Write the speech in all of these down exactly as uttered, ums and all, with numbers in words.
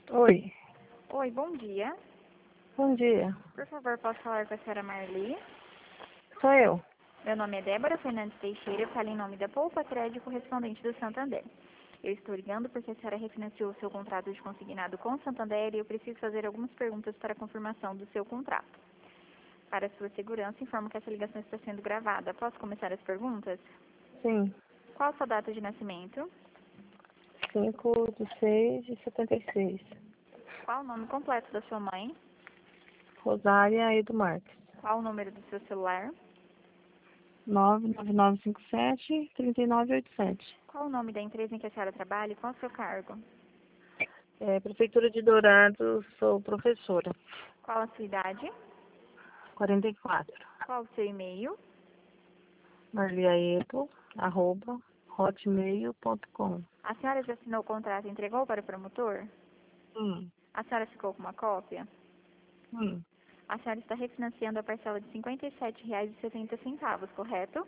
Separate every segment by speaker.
Speaker 1: Oi,
Speaker 2: Oi, bom dia.
Speaker 1: bom dia.
Speaker 2: Por favor, posso falar com a senhora Marli?
Speaker 1: Sou eu.
Speaker 2: Meu nome é Débora Fernandes Teixeira, eu falo em nome da Poupa Crédito correspondente do Santander. Eu estou ligando porque a senhora refinanciou o seu contrato de consignado com o Santander e eu preciso fazer algumas perguntas para a confirmação do seu contrato. Para sua segurança, informo que essa ligação está sendo gravada. Posso começar as perguntas?
Speaker 1: Sim,
Speaker 2: Qual a sua data de nascimento?
Speaker 1: cinco de seis de setenta e seis.
Speaker 2: Qual o nome completo da sua mãe?
Speaker 1: Rosária Edo Marques.
Speaker 2: Qual o número do seu celular?
Speaker 1: nove nove nove cinco sete, três nove oito sete.
Speaker 2: Qual o nome da empresa em que a senhora trabalha e qual o seu cargo?
Speaker 1: É, Prefeitura de Dourados, sou professora.
Speaker 2: Qual a sua idade?
Speaker 1: quarenta e quatro.
Speaker 2: Qual o seu e-mail?
Speaker 1: marliaedo, arroba, hotmail ponto com.
Speaker 2: A senhora já assinou o contrato e entregou para o promotor?
Speaker 1: Hum,
Speaker 2: A senhora ficou com uma cópia?
Speaker 1: hum.
Speaker 2: A senhora está refinanciando a parcela de cinquenta e sete reais e setenta centavos, correto?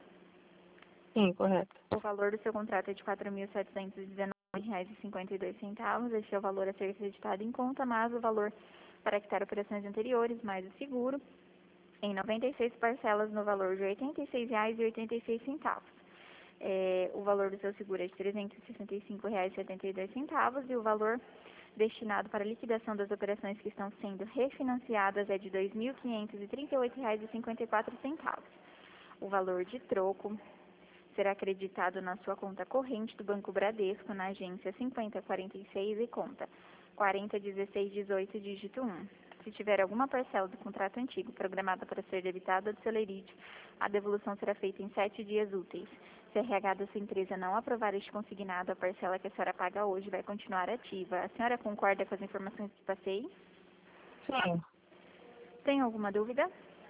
Speaker 1: Sim, correto.
Speaker 2: O valor do seu contrato é de quatro mil setecentos e dezenove reais e cinquenta e dois centavos. Este é o valor a ser acreditado em conta, mas o valor para quitar operações anteriores, mais o seguro, em noventa e seis parcelas no valor de oitenta e seis reais e oitenta e seis centavos. É, o valor do seu seguro é de trezentos e sessenta e cinco reais e setenta e dois centavos e o valor destinado para a liquidação das operações que estão sendo refinanciadas é de dois mil quinhentos e trinta e oito reais e cinquenta e quatro centavos. O valor de troco será acreditado na sua conta corrente do Banco Bradesco, na agência cinquenta quarenta e seis e conta quarenta dezesseis dezoito, dígito um. Se tiver alguma parcela do contrato antigo programada para ser debitada do Celerite, a devolução será feita em sete dias úteis. Se a R H da sua empresa não aprovar este consignado, a parcela que a senhora paga hoje vai continuar ativa. A senhora concorda com as informações que passei?
Speaker 1: Sim.
Speaker 2: Tem alguma dúvida?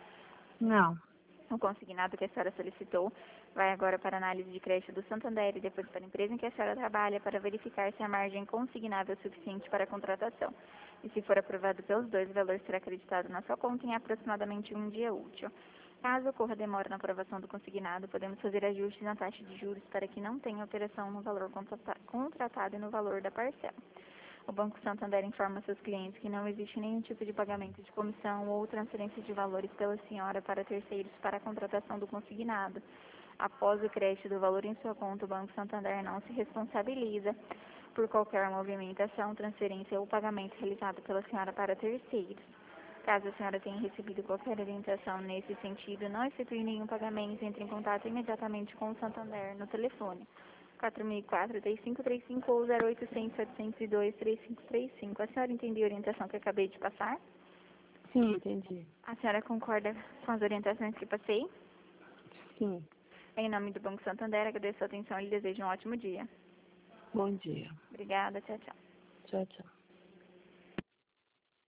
Speaker 1: Não.
Speaker 2: O consignado que a senhora solicitou vai agora para análise de crédito do Santander e depois para a empresa em que a senhora trabalha para verificar se a margem consignável é suficiente para a contratação. E se for aprovado pelos dois, o valor será acreditado na sua conta em aproximadamente um dia útil. Caso ocorra demora na aprovação do consignado, podemos fazer ajustes na taxa de juros para que não tenha alteração no valor contratado e no valor da parcela. O Banco Santander informa seus clientes que não existe nenhum tipo de pagamento de comissão ou transferência de valores pela senhora para terceiros para a contratação do consignado. Após o crédito do valor em sua conta, o Banco Santander não se responsabiliza por qualquer movimentação, transferência ou pagamento realizado pela senhora para terceiros. Caso a senhora tenha recebido qualquer orientação nesse sentido, não efetue nenhum pagamento, entre em contato imediatamente com o Santander no telefone quatro mil e quatro, três cinco três cinco ou zero oitocentos, setecentos e dois, três cinco três cinco. A senhora entendeu a orientação que eu acabei de passar?
Speaker 1: Sim, entendi.
Speaker 2: A senhora concorda com as orientações que passei?
Speaker 1: Sim.
Speaker 2: Em nome do Banco Santander, agradeço a atenção e lhe desejo um ótimo dia.
Speaker 1: Bom dia.
Speaker 2: Obrigada, tchau, tchau.
Speaker 1: Tchau, tchau.